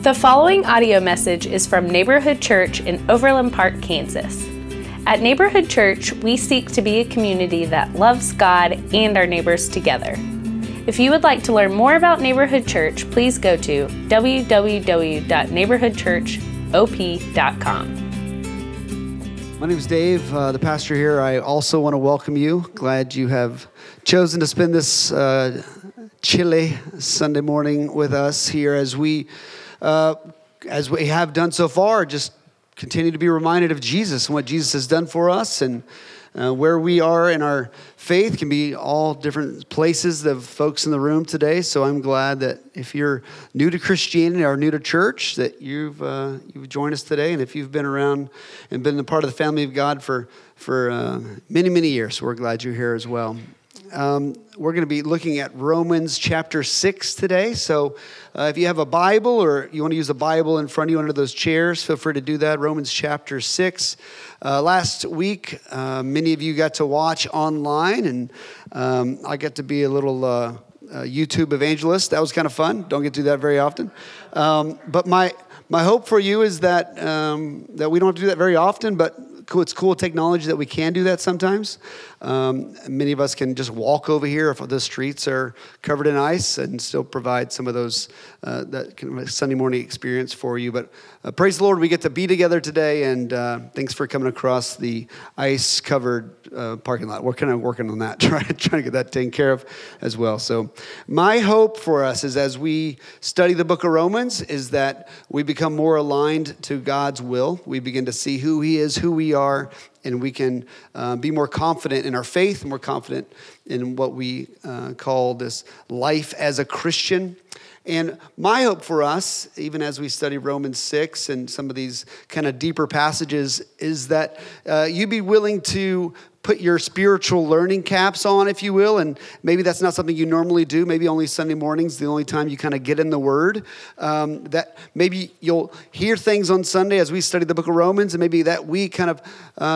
The following audio message is from Neighborhood Church in Overland Park, Kansas. At Neighborhood Church, we seek to be a community that loves God and our neighbors together. If you would like to learn more about Neighborhood Church, please go to www.neighborhoodchurchop.com. My name is Dave, the pastor here. I also want to welcome you. Glad you have chosen to spend this chilly Sunday morning with us here as we have done so far. Just continue to be reminded of Jesus and what Jesus has done for us, and where we are in our faith can be all different places of folks in the room today. So I'm glad that if you're new to Christianity or new to church, that you've joined us today. And if you've been around and been a part of the family of God for many, many years, we're glad you're here as well. We're going to be looking at Romans chapter 6 today. So if you have a Bible or you want to use a Bible in front of you under those chairs, feel free to do that. Romans chapter 6. Last week, many of you got to watch online, and I got to be a little YouTube evangelist. That was kind of fun. Don't get to do that very often. But my hope for you is that we don't have to do that very often, but it's cool technology that we can do that sometimes. Many of us can just walk over here if the streets are covered in ice and still provide some of those that kind of Sunday morning experience for you. But praise the Lord, we get to be together today, and thanks for coming across the ice-covered parking lot. We're kind of working on that, trying to get that taken care of as well. So my hope for us is as we study the book of Romans is that we become more aligned to God's will. We begin to see who He is, who we are, and we can be more confident in our faith, more confident in what we call this life as a Christian. And my hope for us, even as we study Romans 6 and some of these kind of deeper passages, is that you be willing to put your spiritual learning caps on, if you will, and maybe that's not something you normally do. Maybe only Sunday mornings, the only time you kind of get in the Word. That maybe you'll hear things on Sunday as we study the book of Romans, and maybe that week kind of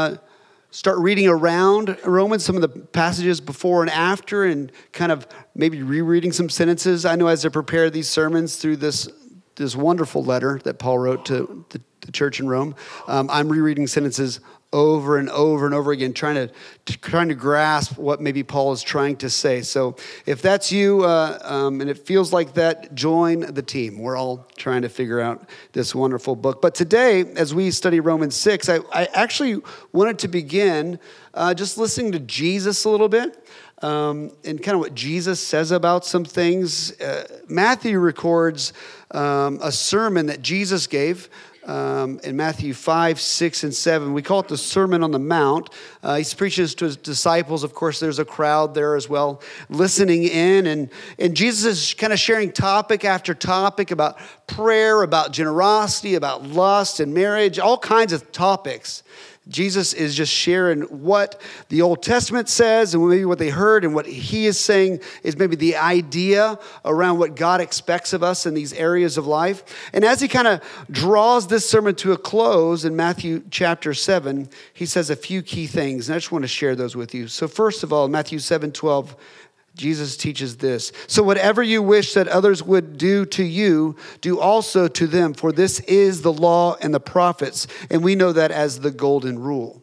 start reading around Romans, some of the passages before and after, and kind of maybe rereading some sentences. I know as I prepare these sermons through this wonderful letter that Paul wrote to the church in Rome, I'm rereading sentences over and over and over again, trying to grasp what maybe Paul is trying to say. So if that's you, and it feels like that, join the team. We're all trying to figure out this wonderful book. But today, as we study Romans 6, I actually wanted to begin just listening to Jesus a little bit. And kind of what Jesus says about some things. Matthew records a sermon that Jesus gave in Matthew 5, 6, and 7. We call it the Sermon on the Mount. He preaches to his disciples. Of course, there's a crowd there as well listening in. And Jesus is kind of sharing topic after topic about prayer, about generosity, about lust and marriage, all kinds of topics. Jesus is just sharing what the Old Testament says and maybe what they heard, and what he is saying is maybe the idea around what God expects of us in these areas of life. And as he kind of draws this sermon to a close in Matthew chapter 7, he says a few key things, and I just want to share those with you. So first of all, Matthew 7:12, Jesus teaches this. So whatever you wish that others would do to you, do also to them, for this is the law and the prophets. And we know that as the golden rule.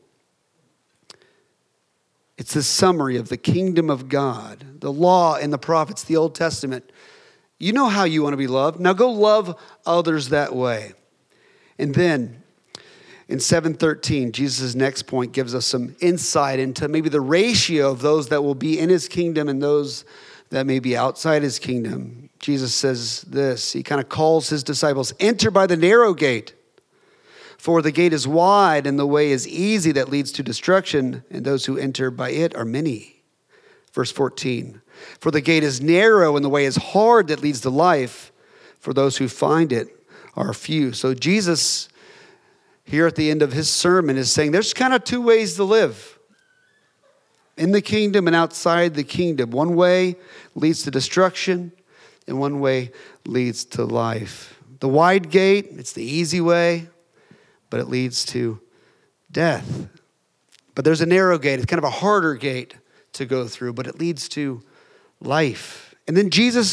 It's the summary of the kingdom of God, the law and the prophets, the Old Testament. You know how you want to be loved. Now go love others that way. And then in 7:13, Jesus' next point gives us some insight into maybe the ratio of those that will be in his kingdom and those that may be outside his kingdom. Jesus says this, he kind of calls his disciples, enter by the narrow gate, for the gate is wide and the way is easy that leads to destruction, and those who enter by it are many. Verse 14, for the gate is narrow and the way is hard that leads to life, for those who find it are few. So Jesus, here at the end of his sermon, is saying there's kind of two ways to live. In the kingdom and outside the kingdom. One way leads to destruction, and one way leads to life. The wide gate, it's the easy way, but it leads to death. But there's a narrow gate. It's kind of a harder gate to go through, but it leads to life. And then Jesus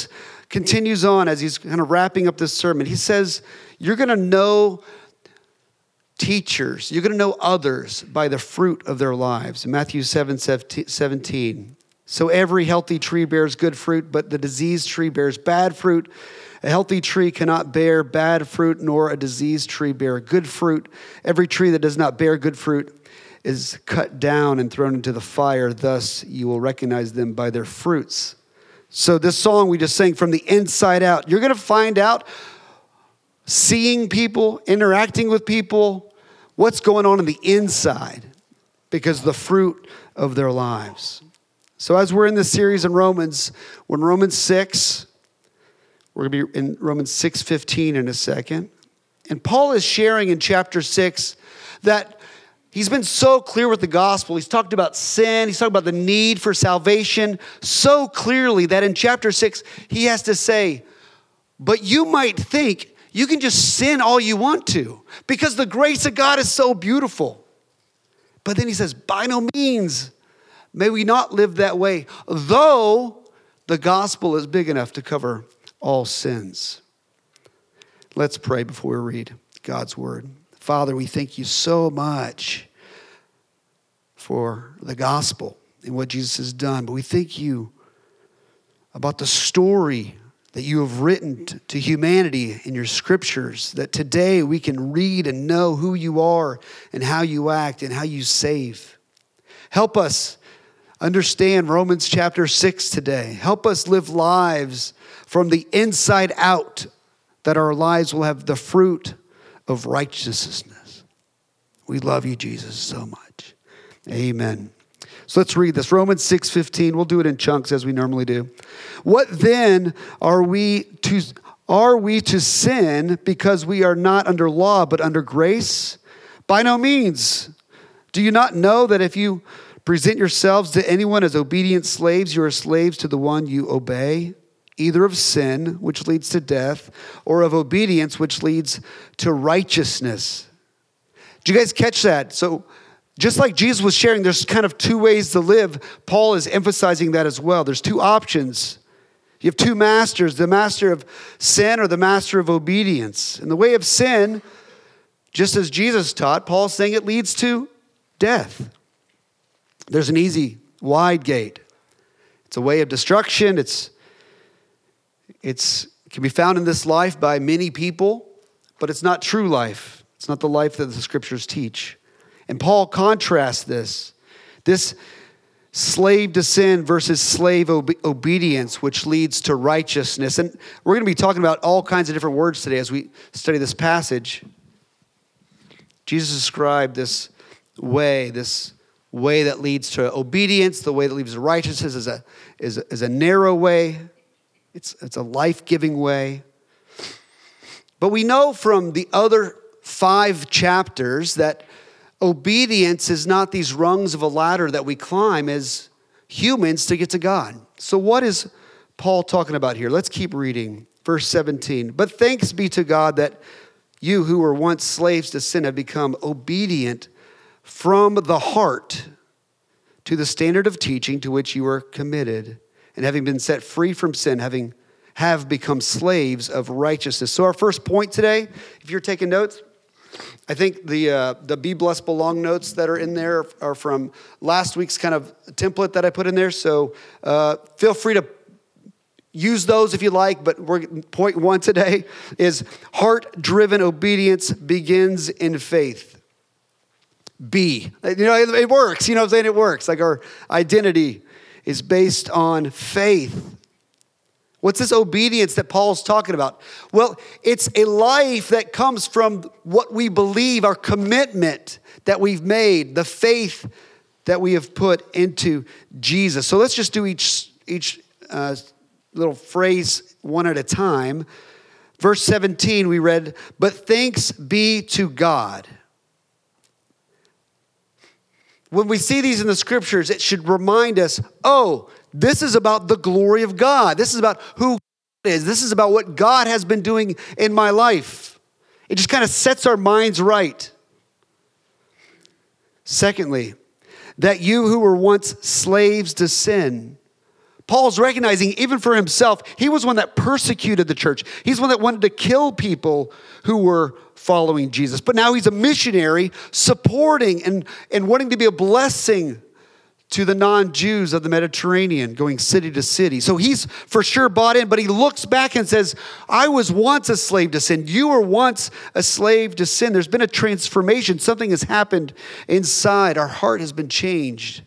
continues on as he's kind of wrapping up this sermon. He says, you're going to know teachers, you're going to know others by the fruit of their lives. In Matthew 7:17. So every healthy tree bears good fruit, but the diseased tree bears bad fruit. A healthy tree cannot bear bad fruit, nor a diseased tree bear good fruit. Every tree that does not bear good fruit is cut down and thrown into the fire. Thus you will recognize them by their fruits. So this song we just sang, From the Inside Out, you're going to find out, seeing people, interacting with people, what's going on the inside because of the fruit of their lives. So as we're in this series in Romans, we're in Romans 6. We're going to be in Romans 6:15 in a second. And Paul is sharing in chapter 6 that he's been so clear with the gospel. He's talked about sin. He's talked about the need for salvation so clearly that in chapter 6, he has to say, but you might think you can just sin all you want to because the grace of God is so beautiful. But then he says, by no means may we not live that way, though the gospel is big enough to cover all sins. Let's pray before we read God's word. Father, we thank you so much for the gospel and what Jesus has done. But we thank you about the story that you have written to humanity in your scriptures, that today we can read and know who you are and how you act and how you save. Help us understand Romans chapter 6 today. Help us live lives from the inside out, that our lives will have the fruit of righteousness. We love you, Jesus, so much. Amen. So let's read this. Romans 6:15. We'll do it in chunks as we normally do. What then are we to sin because we are not under law but under grace? By no means. Do you not know that if you present yourselves to anyone as obedient slaves, you are slaves to the one you obey, either of sin, which leads to death, or of obedience, which leads to righteousness. Did you guys catch that? So just like Jesus was sharing, there's kind of two ways to live. Paul is emphasizing that as well. There's two options. You have two masters, the master of sin or the master of obedience. In the way of sin, just as Jesus taught, Paul's saying it leads to death. There's an easy, wide gate. It's a way of destruction. It can be found in this life by many people, but it's not true life. It's not the life that the scriptures teach. And Paul contrasts this slave to sin versus slave obedience, which leads to righteousness. And we're going to be talking about all kinds of different words today as we study this passage. Jesus described this way that leads to obedience, the way that leads to righteousness is a narrow way. It's a life-giving way. But we know from the other 5 chapters that obedience is not these rungs of a ladder that we climb as humans to get to God. So what is Paul talking about here? Let's keep reading. Verse 17. But thanks be to God that you who were once slaves to sin have become obedient from the heart to the standard of teaching to which you were committed, and having been set free from sin, have become slaves of righteousness. So our first point today, if you're taking notes, I think the Be Blessed Belong notes that are in there are from last week's kind of template that I put in there. So feel free to use those if you like, but point 1 today is heart-driven obedience begins in faith. B. It works. You know what I'm saying? It works. Like our identity is based on faith. What's this obedience that Paul's talking about? Well, it's a life that comes from what we believe, our commitment that we've made, the faith that we have put into Jesus. So let's just do each little phrase one at a time. Verse 17, we read, but thanks be to God. When we see these in the scriptures, it should remind us, this is about the glory of God. This is about who God is. This is about what God has been doing in my life. It just kind of sets our minds right. Secondly, that you who were once slaves to sin. Paul's recognizing, even for himself, he was one that persecuted the church. He's one that wanted to kill people who were following Jesus. But now he's a missionary supporting and wanting to be a blessing to the non-Jews of the Mediterranean, going city to city. So he's for sure bought in, but he looks back and says, I was once a slave to sin. You were once a slave to sin. There's been a transformation. Something has happened inside. Our heart has been changed.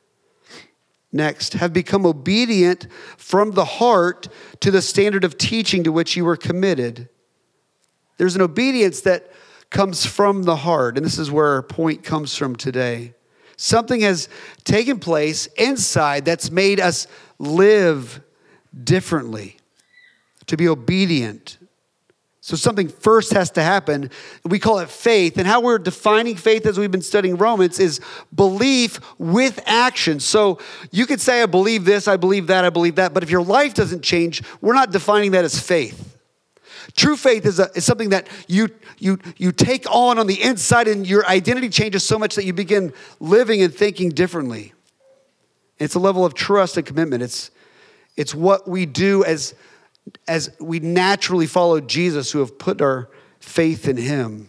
Next, have become obedient from the heart to the standard of teaching to which you were committed. There's an obedience that comes from the heart, and this is where our point comes from today. Something has taken place inside that's made us live differently, to be obedient. So something first has to happen. We call it faith. And how we're defining faith as we've been studying Romans is belief with action. So you could say, I believe this, I believe that, I believe that. But if your life doesn't change, we're not defining that as faith. True faith is something that you take on the inside, and your identity changes so much that you begin living and thinking differently. It's a level of trust and commitment. It's what we do as we naturally follow Jesus, who have put our faith in him.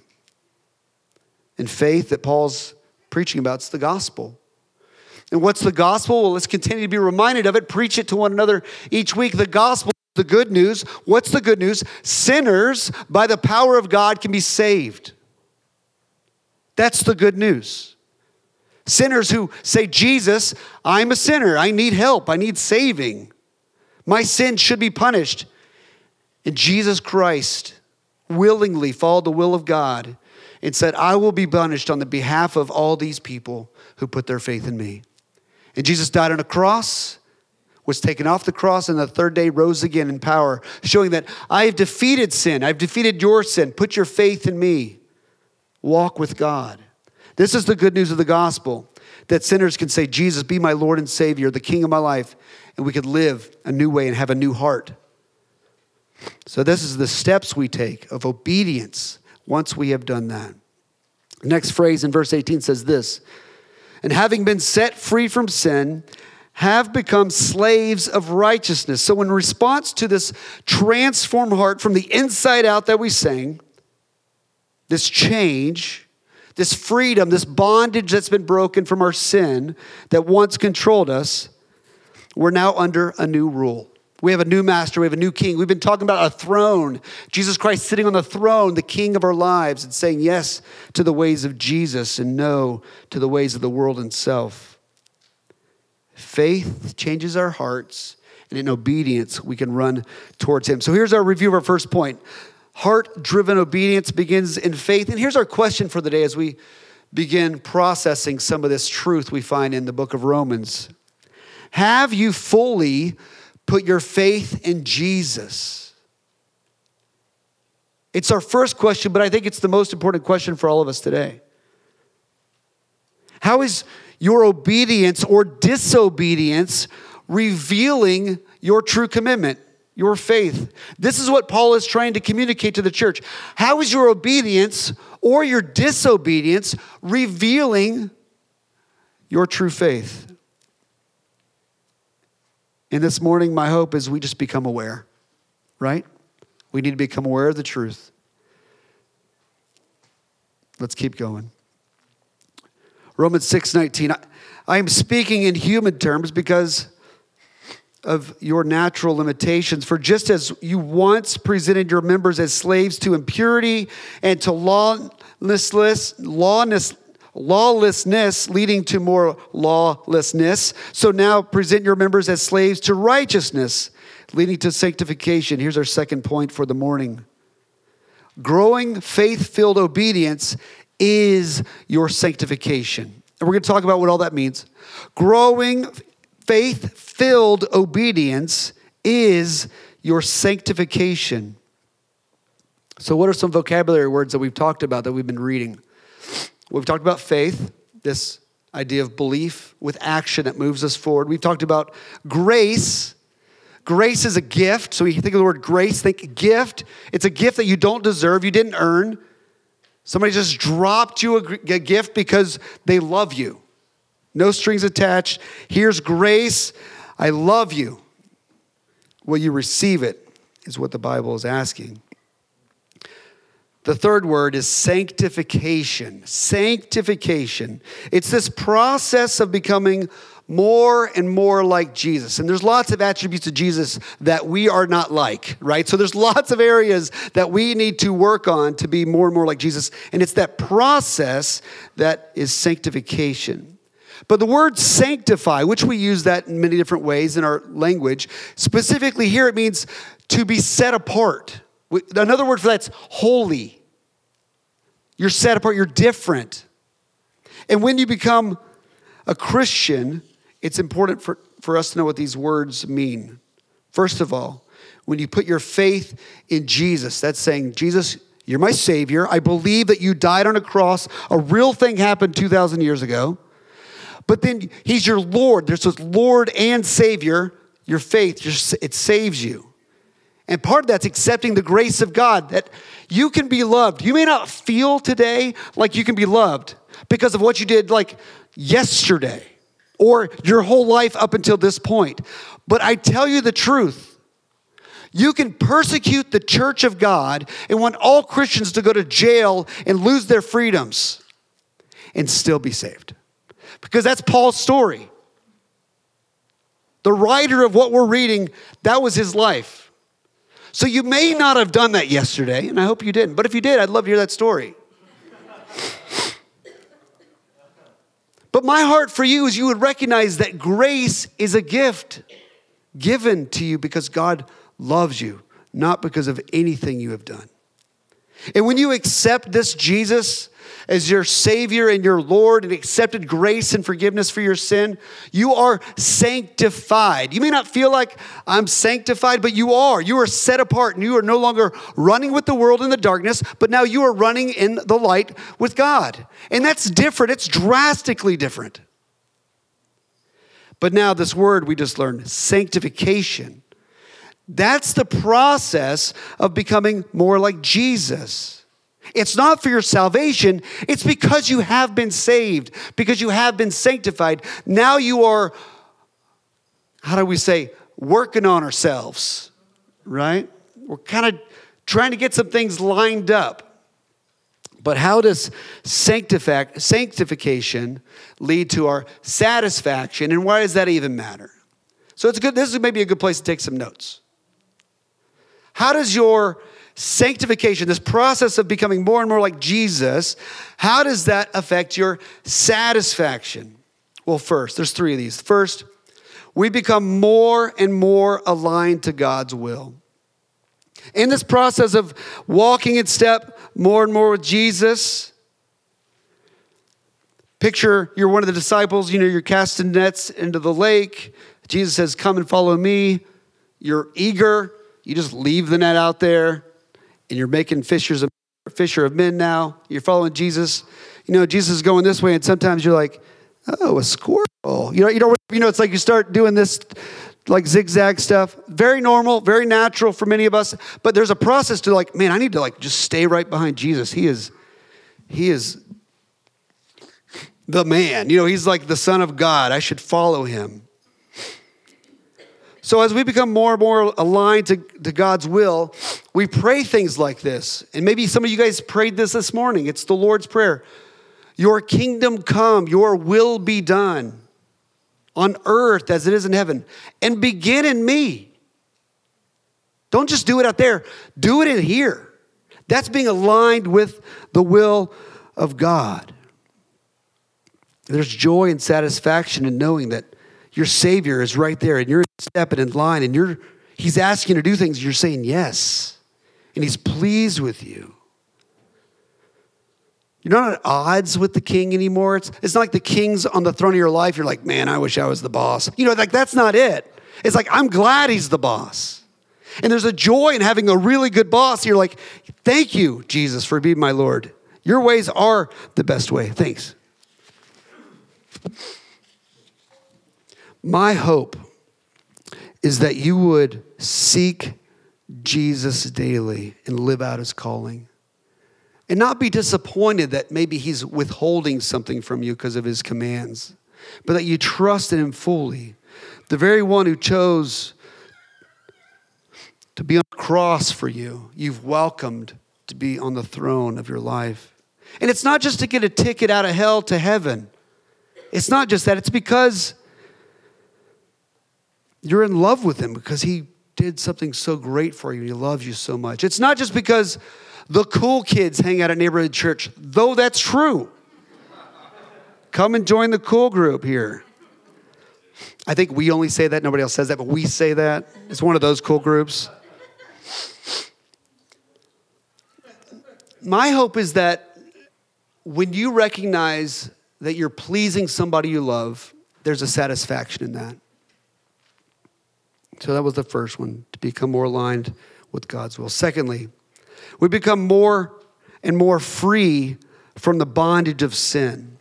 And faith that Paul's preaching about is the gospel. And what's the gospel? Well, let's continue to be reminded of it. Preach it to one another each week. The gospel, the good news. What's the good news? Sinners, by the power of God, can be saved. That's the good news. Sinners who say, Jesus, I'm a sinner. I need help. I need saving. My sin should be punished. And Jesus Christ willingly followed the will of God and said, I will be punished on the behalf of all these people who put their faith in me. And Jesus died on a cross, was taken off the cross, and the third day rose again in power, showing that I have defeated sin. I've defeated your sin. Put your faith in me. Walk with God. This is the good news of the gospel, that sinners can say, Jesus, be my Lord and Savior, the King of my life, and we could live a new way and have a new heart. So this is the steps we take of obedience once we have done that. The next phrase in verse 18 says this, and having been set free from sin, have become slaves of righteousness. So in response to this transformed heart from the inside out that we sang, this change, this freedom, this bondage that's been broken from our sin that once controlled us, we're now under a new rule. We have a new master. We have a new king. We've been talking about a throne. Jesus Christ sitting on the throne, the king of our lives, and saying yes to the ways of Jesus and no to the ways of the world and self. Faith changes our hearts, and in obedience, we can run towards him. So here's our review of our first point. Heart-driven obedience begins in faith. And here's our question for the day as we begin processing some of this truth we find in the book of Romans. Have you fully put your faith in Jesus? It's our first question, but I think it's the most important question for all of us today. How is your obedience or disobedience revealing your true commitment, your faith? This is what Paul is trying to communicate to the church. How is your obedience or your disobedience revealing your true faith? And this morning, my hope is we just become aware, right? We need to become aware of the truth. Let's keep going. Romans 6:19. I am speaking in human terms because of your natural limitations. For just as you once presented your members as slaves to impurity and to lawlessness, leading to more lawlessness, so now present your members as slaves to righteousness, leading to sanctification. Here's our second point for the morning. Growing faith-filled obedience is your sanctification. And we're going to talk about what all that means. Growing faith-filled obedience is your sanctification. So what are some vocabulary words that we've talked about that we've been reading? We've talked about faith, this idea of belief with action that moves us forward. We've talked about grace. Grace is a gift. So you think of the word grace, think gift. It's a gift that you don't deserve, you didn't earn. Somebody just dropped you a gift because they love you. No strings attached. Here's grace. I love you. Will you receive it, is what the Bible is asking. The third word is sanctification. Sanctification. It's this process of becoming more and more like Jesus. And there's lots of attributes of Jesus that we are not like, right? So there's lots of areas that we need to work on to be more and more like Jesus. And it's that process that is sanctification. But the word sanctify, which we use that in many different ways in our language, specifically here it means to be set apart. Another word for that's holy. You're set apart, you're different. And when you become a Christian, it's important for us to know what these words mean. First of all, when you put your faith in Jesus, that's saying, Jesus, you're my Savior. I believe that you died on a cross. A real thing happened 2,000 years ago. But then he's your Lord. There's this Lord and Savior. Your faith, it saves you. And part of that's accepting the grace of God, that you can be loved. You may not feel today like you can be loved because of what you did like yesterday or your whole life up until this point. But I tell you the truth. You can persecute the church of God and want all Christians to go to jail and lose their freedoms and still be saved. Because that's Paul's story. The writer of what we're reading, that was his life. So you may not have done that yesterday, and I hope you didn't. But if you did, I'd love to hear that story. But my heart for you is you would recognize that grace is a gift given to you because God loves you, not because of anything you have done. And when you accept this Jesus as your Savior and your Lord and accepted grace and forgiveness for your sin, you are sanctified. You may not feel like I'm sanctified, but you are. You are set apart and you are no longer running with the world in the darkness, but now you are running in the light with God. And that's different. It's drastically different. But now this word we just learned, sanctification. That's the process of becoming more like Jesus. It's not for your salvation. It's because you have been saved, because you have been sanctified. Now you are, how do we say, working on ourselves, right? We're kind of trying to get some things lined up. But how does sanctification lead to our satisfaction, and why does that even matter? So it's good. This is maybe a good place to take some notes. How does your sanctification, this process of becoming more and more like Jesus, how does that affect your satisfaction? Well, first, there's three of these. First, we become more and more aligned to God's will. In this process of walking in step more and more with Jesus, picture you're one of the disciples, you're casting nets into the lake. Jesus says, come and follow me. You're eager. You just leave the net out there. And you're making fisher of men now. You're following Jesus. Jesus is going this way, and sometimes you're like, oh, a squirrel. It's like you start doing this like zigzag stuff. Very normal, very natural for many of us. But there's a process to like, man, I need to like just stay right behind Jesus. He is the man. He's like the Son of God. I should follow him. So as we become more and more aligned to God's will, we pray things like this. And maybe some of you guys prayed this morning. It's the Lord's Prayer. Your kingdom come, your will be done on earth as it is in heaven. And begin in me. Don't just do it out there. Do it in here. That's being aligned with the will of God. There's joy and satisfaction in knowing that your Savior is right there and you're stepping in line and he's asking you to do things. You're saying yes. And he's pleased with you. You're not at odds with the king anymore. It's not like the king's on the throne of your life. You're like, man, I wish I was the boss. That's not it. It's like, I'm glad he's the boss. And there's a joy in having a really good boss. You're like, thank you, Jesus, for being my Lord. Your ways are the best way. Thanks. My hope is that you would seek Jesus daily and live out his calling. And not be disappointed that maybe he's withholding something from you because of his commands. But that you trust in him fully. The very one who chose to be on the cross for you. You've welcomed to be on the throne of your life. And it's not just to get a ticket out of hell to heaven. It's not just that. It's because you're in love with him, because he did something so great for you. He loves you so much. It's not just because the cool kids hang out at Neighborhood Church, though that's true. Come and join the cool group here. I think we only say that. Nobody else says that, but we say that. It's one of those cool groups. My hope is that when you recognize that you're pleasing somebody you love, there's a satisfaction in that. So that was the first one, to become more aligned with God's will. Secondly, we become more and more free from the bondage of sin.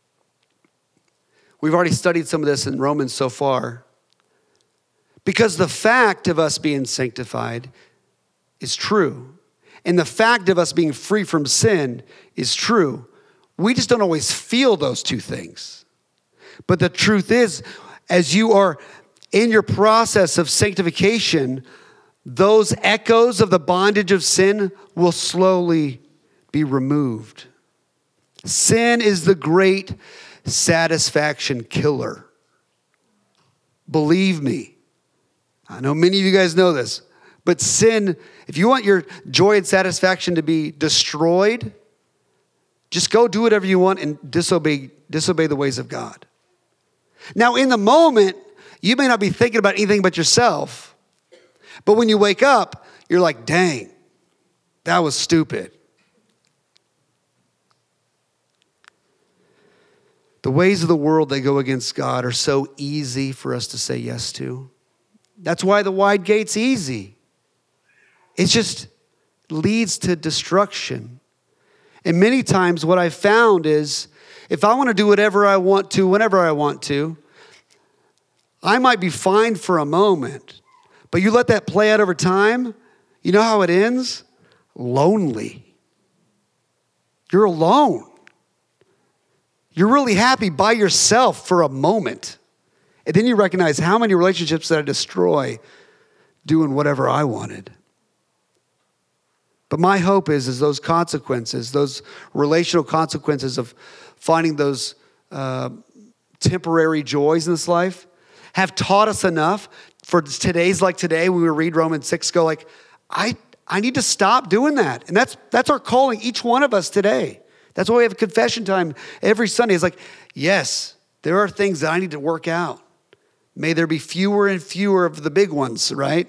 We've already studied some of this in Romans so far. Because the fact of us being sanctified is true. And the fact of us being free from sin is true. We just don't always feel those two things. But the truth is, as you are in your process of sanctification, those echoes of the bondage of sin will slowly be removed. Sin is the great satisfaction killer. Believe me. I know many of you guys know this, but sin, if you want your joy and satisfaction to be destroyed, just go do whatever you want and disobey the ways of God. Now, in the moment, you may not be thinking about anything but yourself, but when you wake up, you're like, dang, that was stupid. The ways of the world that go against God are so easy for us to say yes to. That's why the wide gate's easy. It just leads to destruction. And many times what I've found is, if I want to do whatever I want to, whenever I want to, I might be fine for a moment. But you let that play out over time, you know how it ends? Lonely. You're alone. You're really happy by yourself for a moment. And then you recognize how many relationships that I destroy doing whatever I wanted. But my hope is those consequences, those relational consequences of finding those temporary joys in this life, have taught us enough for today's like today, when we read Romans 6, go like, I need to stop doing that. And that's our calling, each one of us today. That's why we have a confession time every Sunday. It's like, yes, there are things that I need to work out. May there be fewer and fewer of the big ones, right?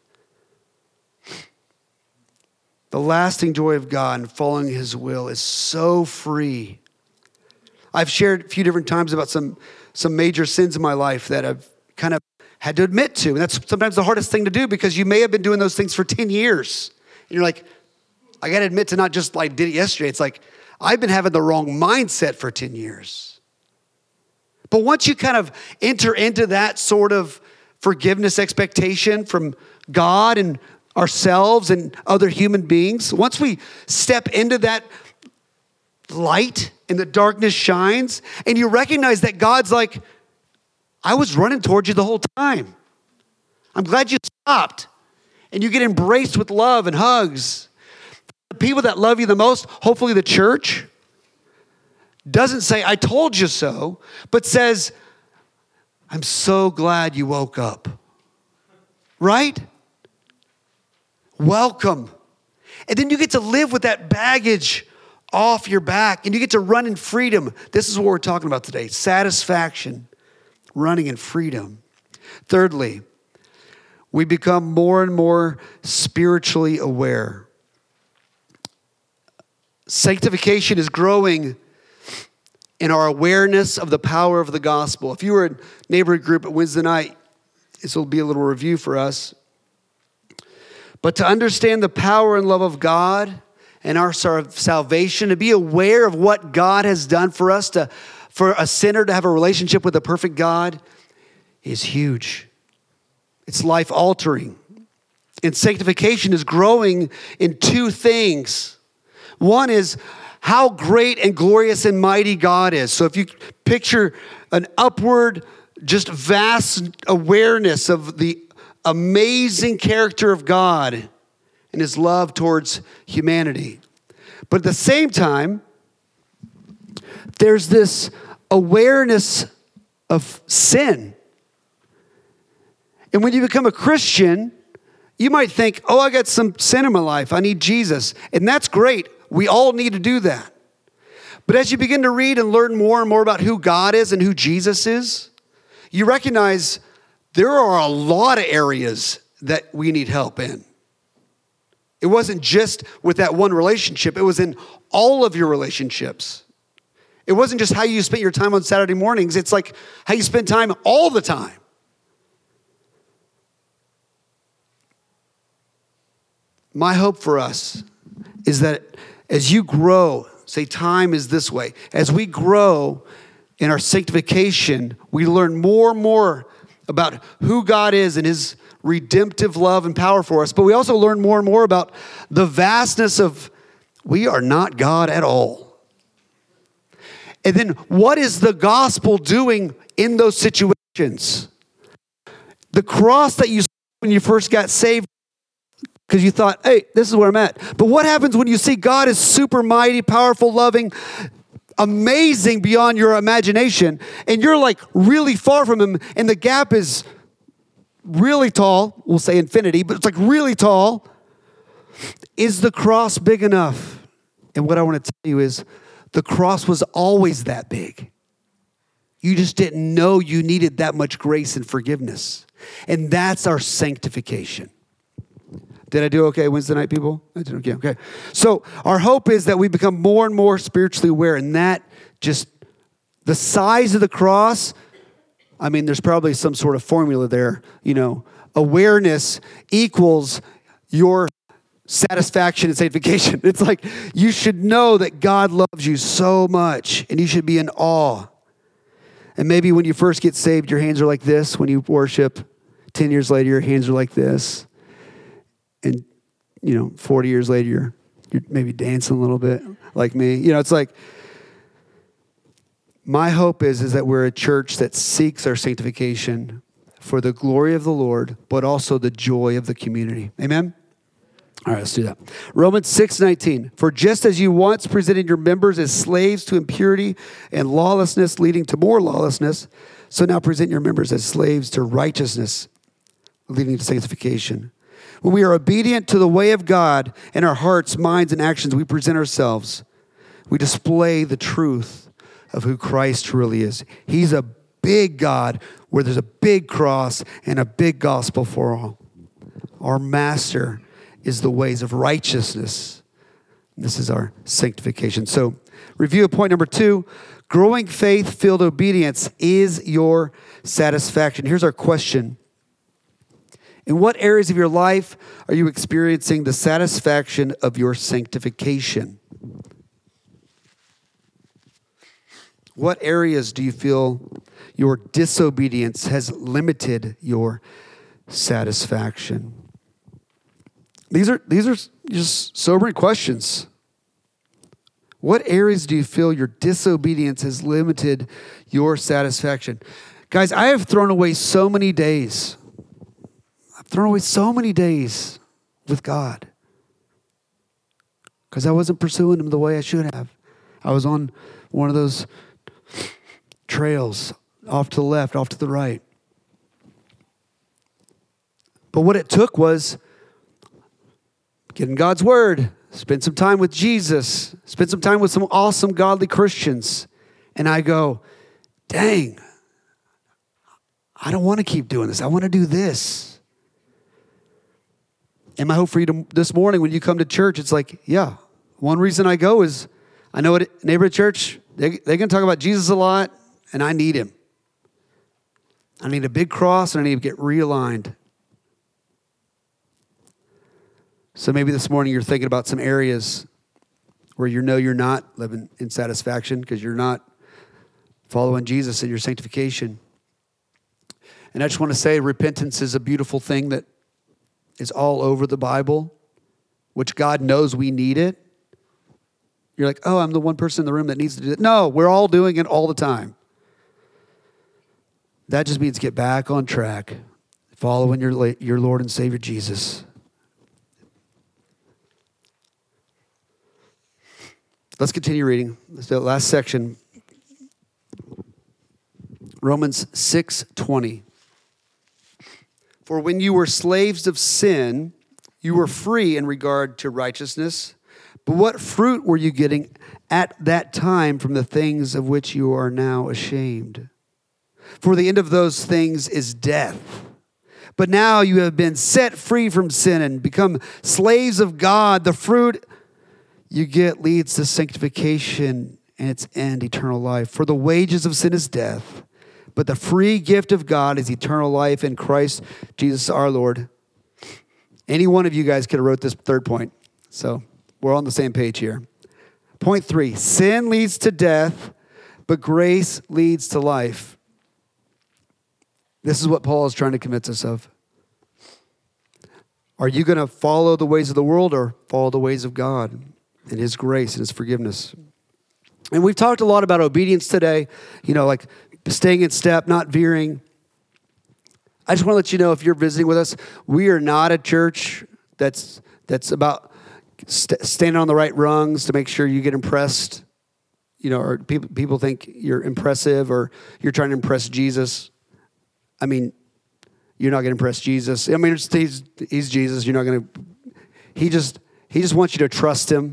The lasting joy of God and following his will is so free. I've shared a few different times about some major sins in my life that I've kind of had to admit to. And that's sometimes the hardest thing to do, because you may have been doing those things for 10 years. And you're like, I got to admit to not just like did it yesterday. It's like, I've been having the wrong mindset for 10 years. But once you kind of enter into that sort of forgiveness expectation from God and ourselves and other human beings, once we step into that light and the darkness shines, and you recognize that God's like, I was running towards you the whole time. I'm glad you stopped. And you get embraced with love and hugs. The people that love you the most, hopefully the church, doesn't say, I told you so, but says, I'm so glad you woke up. Right? Welcome. And then you get to live with that baggage off your back, and you get to run in freedom. This is what we're talking about today. Satisfaction, running in freedom. Thirdly, we become more and more spiritually aware. Sanctification is growing in our awareness of the power of the gospel. If you were a neighborhood group at Wednesday night, this will be a little review for us. But to understand the power and love of God and our salvation, to be aware of what God has done for us, for a sinner to have a relationship with a perfect God, is huge. It's life-altering. And sanctification is growing in two things. One is how great and glorious and mighty God is. So if you picture an upward, just vast awareness of the amazing character of God and his love towards humanity. But at the same time, there's this awareness of sin. And when you become a Christian, you might think, oh, I got some sin in my life. I need Jesus. And that's great. We all need to do that. But as you begin to read and learn more and more about who God is and who Jesus is, you recognize there are a lot of areas that we need help in. It wasn't just with that one relationship. It was in all of your relationships. It wasn't just how you spent your time on Saturday mornings. It's like how you spend time all the time. My hope for us is that as you grow, say time is this way, as we grow in our sanctification, we learn more and more about who God is and his redemptive love and power for us. But we also learn more and more about the vastness of we are not God at all. And then what is the gospel doing in those situations? The cross that you saw when you first got saved, because you thought, hey, this is where I'm at. But what happens when you see God is super mighty, powerful, loving, amazing beyond your imagination, and you're like really far from him, and the gap is really tall, we'll say infinity, but it's like really tall. Is the cross big enough? And what I want to tell you is the cross was always that big. You just didn't know you needed that much grace and forgiveness. And that's our sanctification. Did I do okay Wednesday night, people? I did okay. Okay. So our hope is that we become more and more spiritually aware, and that just the size of the cross, I mean, there's probably some sort of formula there. You know, awareness equals your satisfaction and sanctification. It's like you should know that God loves you so much, and you should be in awe. And maybe when you first get saved, your hands are like this. When you worship, 10 years later, your hands are like this. And, 40 years later, you're maybe dancing a little bit like me. It's like, my hope is that we're a church that seeks our sanctification for the glory of the Lord, but also the joy of the community. Amen? All right, let's do that. Romans 6:19. For just as you once presented your members as slaves to impurity and lawlessness, leading to more lawlessness, so now present your members as slaves to righteousness, leading to sanctification. When we are obedient to the way of God in our hearts, minds, and actions, we present ourselves. We display the truth of who Christ really is. He's a big God where there's a big cross and a big gospel for all. Our master is the ways of righteousness. This is our sanctification. So review of point number 2. Growing faith-filled obedience is your satisfaction. Here's our question. In what areas of your life are you experiencing the satisfaction of your sanctification? What areas do you feel your disobedience has limited your satisfaction? These are just sobering questions. What areas do you feel your disobedience has limited your satisfaction? Guys, I have thrown away so many days. I've thrown away so many days with God because I wasn't pursuing him the way I should have. I was on one of those trails, off to the left, off to the right. But what it took was getting God's word, spend some time with Jesus, spend some time with some awesome godly Christians. And I go, dang, I don't want to keep doing this. I want to do this. And my hope for you this morning when you come to church, it's like, yeah, one reason I go is I know at Neighborhood Church, they're going to talk about Jesus a lot, and I need him. I need a big cross, and I need to get realigned. So maybe this morning you're thinking about some areas where you know you're not living in satisfaction because you're not following Jesus in your sanctification. And I just want to say repentance is a beautiful thing that is all over the Bible, which God knows we need it. You're like, oh, I'm the one person in the room that needs to do it. No, we're all doing it all the time. That just means get back on track. following your Lord and Savior Jesus. Let's continue reading. Let's do the last section. Romans 6:20. For when you were slaves of sin, you were free in regard to righteousness. But what fruit were you getting at that time from the things of which you are now ashamed? For the end of those things is death. But now you have been set free from sin and become slaves of God. The fruit you get leads to sanctification and its end, eternal life. For the wages of sin is death, but the free gift of God is eternal life in Christ Jesus our Lord. Any one of you guys could have wrote this third point. So we're on the same page here. Point 3, sin leads to death, but grace leads to life. This is what Paul is trying to convince us of. Are you going to follow the ways of the world or follow the ways of God and His grace and His forgiveness? And we've talked a lot about obedience today, like staying in step, not veering. I just want to let you know, if you're visiting with us, we are not a church that's about standing on the right rungs to make sure you get impressed. Or people think you're impressive or you're trying to impress Jesus. I mean, you're not going to impress Jesus. I mean, he's Jesus. You're not going to. He just wants you to trust Him.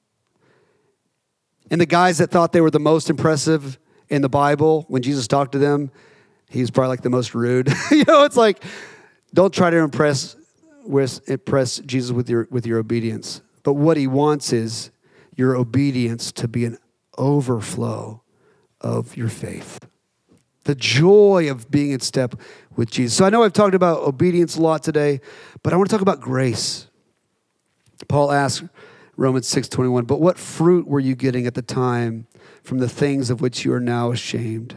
And the guys that thought they were the most impressive in the Bible, when Jesus talked to them, he was probably like the most rude. It's like, don't try to impress Jesus with your obedience. But what He wants is your obedience to be an overflow of your faith. The joy of being in step with Jesus. So I know I've talked about obedience a lot today, but I want to talk about grace. Paul asks, Romans 6:21, but what fruit were you getting at the time from the things of which you are now ashamed?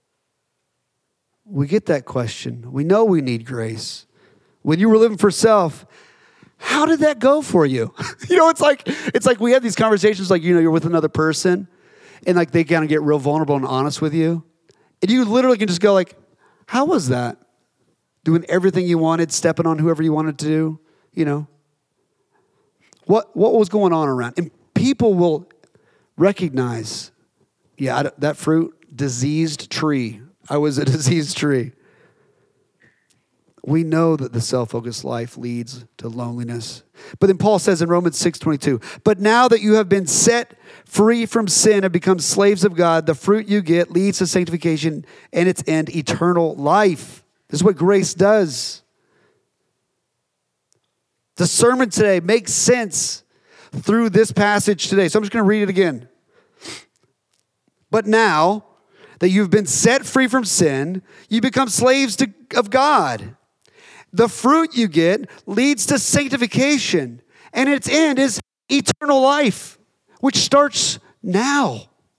We get that question. We know we need grace. When you were living for self, how did that go for you? It's like we have these conversations like, you're with another person and like they kind of get real vulnerable and honest with you. And you literally can just go like, how was that? Doing everything you wanted, stepping on whoever you wanted to do, What was going on around? And people will recognize, that fruit, diseased tree. I was a diseased tree. We know that the self-focused life leads to loneliness. But then Paul says in Romans 6:22, but now that you have been set free from sin and become slaves of God, the fruit you get leads to sanctification and its end, eternal life. This is what grace does. The sermon today makes sense through this passage today. So I'm just going to read it again. But now that you've been set free from sin, you become slaves of God. The fruit you get leads to sanctification, and its end is eternal life, which starts now.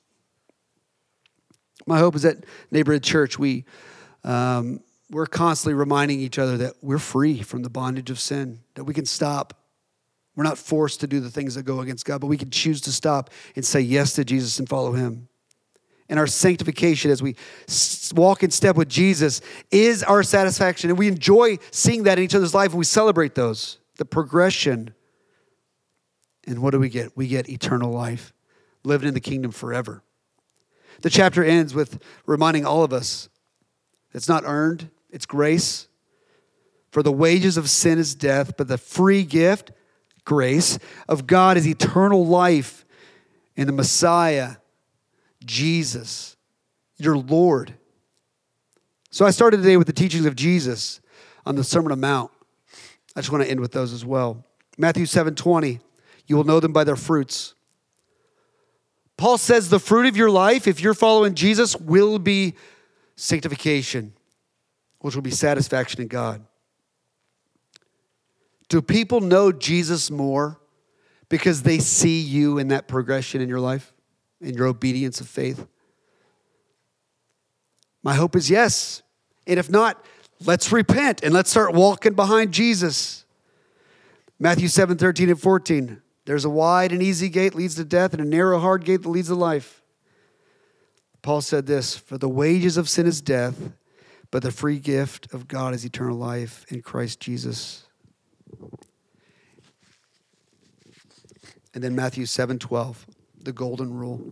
My hope is that Neighborhood Church, we're constantly reminding each other that we're free from the bondage of sin, that we can stop. We're not forced to do the things that go against God, but we can choose to stop and say yes to Jesus and follow Him. And our sanctification as we walk in step with Jesus is our satisfaction. And we enjoy seeing that in each other's life, and we celebrate those, the progression. And what do we get? We get eternal life, living in the kingdom forever. The chapter ends with reminding all of us it's not earned, it's grace. For the wages of sin is death, but the free gift, grace, of God is eternal life in the Messiah, Jesus, your Lord. So I started today with the teachings of Jesus on the Sermon on the Mount. I just want to end with those as well. Matthew 7:20, you will know them by their fruits. Paul says the fruit of your life, if you're following Jesus, will be sanctification, which will be satisfaction in God. Do people know Jesus more because they see you in that progression in your life, in your obedience of faith? My hope is yes. And if not, let's repent and let's start walking behind Jesus. Matthew 7:13 and 14. There's a wide and easy gate that leads to death and a narrow, hard gate that leads to life. Paul said this, for the wages of sin is death, but the free gift of God is eternal life in Christ Jesus. And then Matthew 7:12, the golden rule.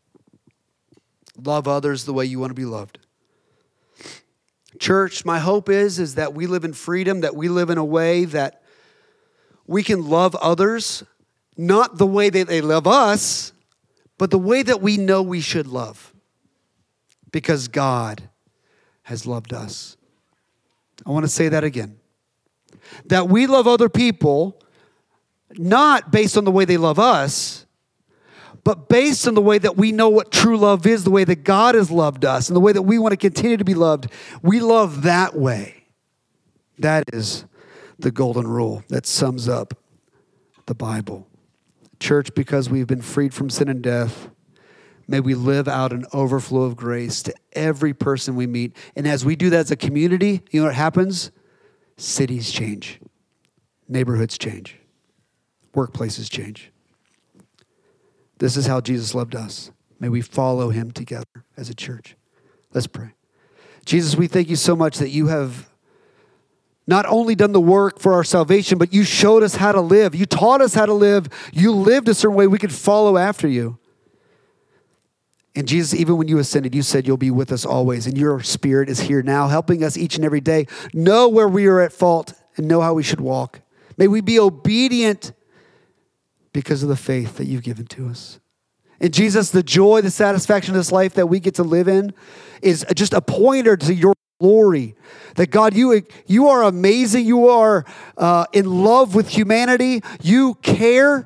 Love others the way you want to be loved. Church, my hope is that we live in freedom, that we live in a way that we can love others, not the way that they love us, but the way that we know we should love, because God has loved us. I want to say that again. That we love other people not based on the way they love us, but based on the way that we know what true love is, the way that God has loved us, and the way that we want to continue to be loved. We love that way. That is the golden rule that sums up the Bible. Church, because we've been freed from sin and death, may we live out an overflow of grace to every person we meet. And as we do that as a community, you know what happens? Cities change. Neighborhoods change. Workplaces change. This is how Jesus loved us. May we follow him together as a church. Let's pray. Jesus, we thank you so much that you have not only done the work for our salvation, but you showed us how to live. You taught us how to live. You lived a certain way we could follow after you. And Jesus, even when you ascended, you said you'll be with us always. And your Spirit is here now, helping us each and every day know where we are at fault and know how we should walk. May we be obedient because of the faith that you've given to us. And Jesus, the joy, the satisfaction of this life that we get to live in is just a pointer to your glory. That God, you are amazing. You are in love with humanity. You care.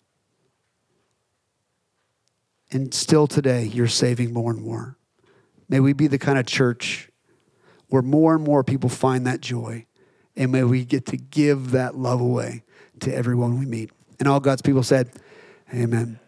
And still today, you're saving more and more. May we be the kind of church where more and more people find that joy. And may we get to give that love away to everyone we meet. And all God's people said, amen.